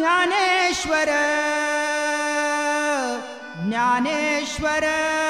ज्ञानेश्वर ज्ञानेश्वर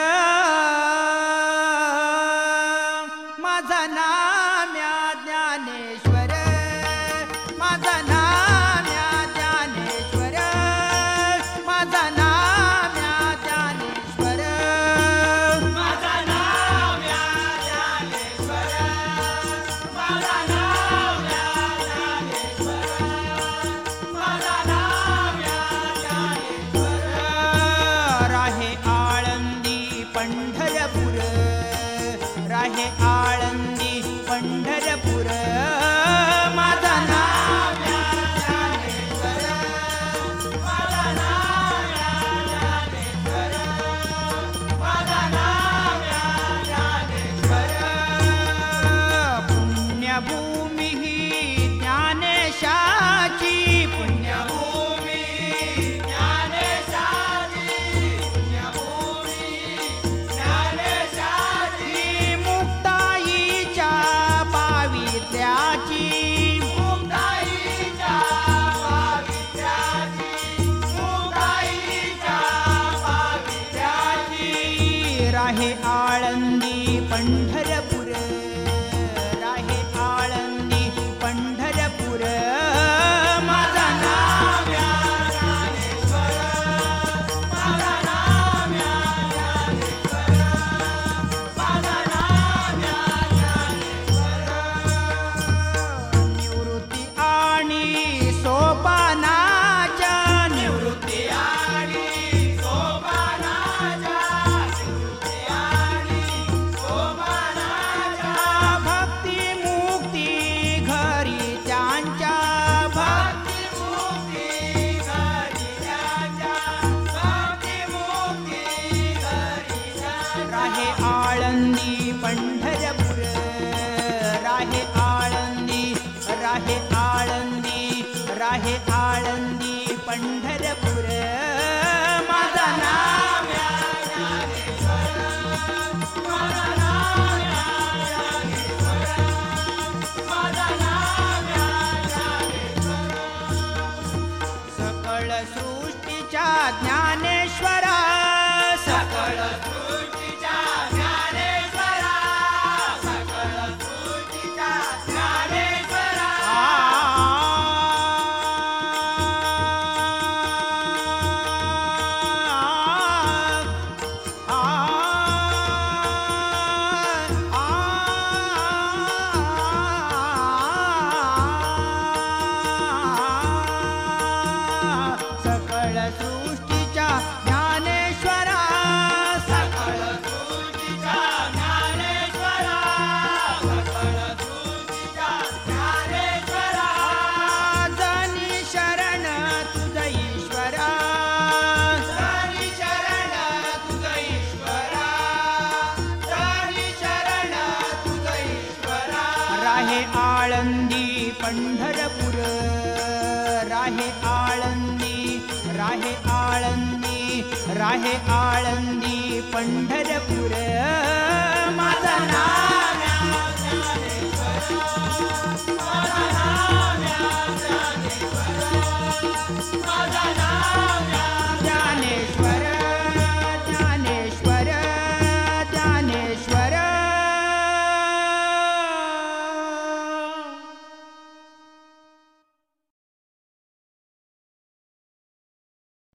माझा नाम्या ज्ञानेश्वर माझा नाम्या ज्ञानेश्वर माझा नाम्या ज्ञानेश्वर माझा नाम्या ज्ञानेश्वर माझा नाम्या ज्ञानेश्वर माझा नाम्या ज्ञानेश्वर राहे आळंदी पंढरपूर राहे आळंदी पंढरपूर माझा नाम्या ज्ञानेश्वर माझा नाम्या ज्ञानेश्वर माझा नाम्या ज्ञानेश्वर पुण्यभूमी ही ज्ञानेशाची पुण्यभूमी ज्ञानेशाची पुण्यभूमी ज्ञानेशाची मुक्ताईच्या पावित्र्याची मुक्ताईच्या पावित्र्याची मुक्ताईच्या पावित्र्याची राहे आळंदी पंढरपूर राहे आळंदी पंढरपूर माझा नाम्या ज्ञानेश्वर माझा नाम्या ज्ञानेश्वर माझा नाम्या ज्ञानेश्वर निवृत्ती आणि सोपानाच्या निवृत्ती आणि सोपानाच्या निवृत्ती आणि सोपानाच्या भक्ती मुक्ती घरी त्यांच्या भक्ती मुक्ती घरी त्यांच्या भक्ती मुक्ती घरी त्यांच्या राहे आळंदी पंढरपूर राहे आळंदी राहे आळंदी राहे आळंदी पंढरपूर माझा नाम्या ज्ञानेश्वर माझा नाम्या ज्ञानेश्वर माझा नाम्या ज्ञानेश्वर सकळ सृष्टीच्या ज्ञानेश्वरा सकळ सृष्टीच्या ज्ञानेश्वरा सकळ सृष्टीच्या ज्ञानेश्वरा सकळ सृष्टीच्या ज्ञानेश्वरा सकळ सृष्टीच्या ज्ञानेश्वरा सकळ सृष्टीच्या ज्ञानेश्वरा जनी शरण तुझ ईश्वरा जनी शरण तुझ ईश्वरा जनी शरण तुझ ईश्वरा राहे आळंदी पंढरपूर राहे आळंदी राहे आळंदी राहे आळंदी पंढरपूर माझा नाम्या ज्ञानेश्वर माझा नाम्या ज्ञानेश्वर माझा नाम्या